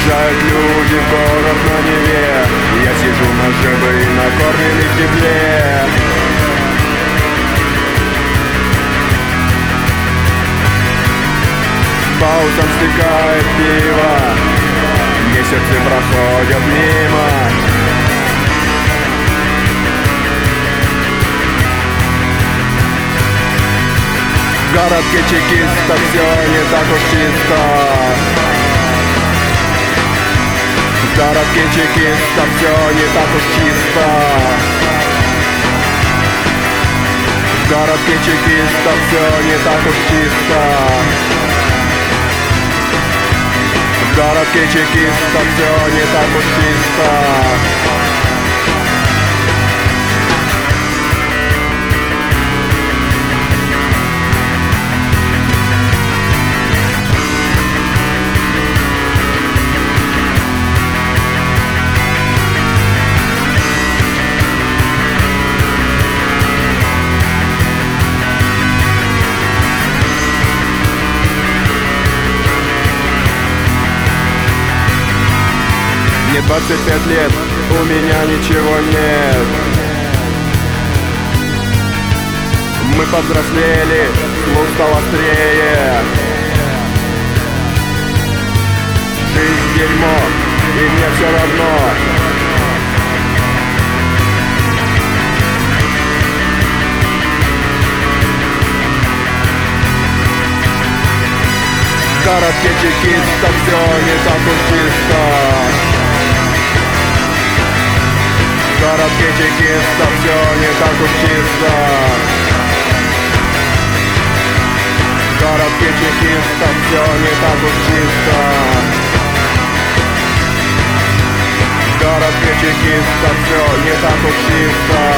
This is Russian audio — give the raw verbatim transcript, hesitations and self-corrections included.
Приезжают люди в город на Неве, я сижу на жебе и накормленный в тепле. По улицам стекает пиво, месяцы проходят мимо. В городке чекистов все не так уж чисто. В городке чекистов все не так уж чисто. В городке чекистов все не так уж чисто. В городке чекистов все не так уж чисто. Мне двадцать пять лет, у меня ничего нет. Мы повзрослели, слух стал острее. Жизнь дерьмо, и мне все равно. В городке чекистов все не так уж чисто. В городке чекистов все не так уж чисто. В городке чекистов все не так уж чисто. В городке чекистов все не так уж чисто.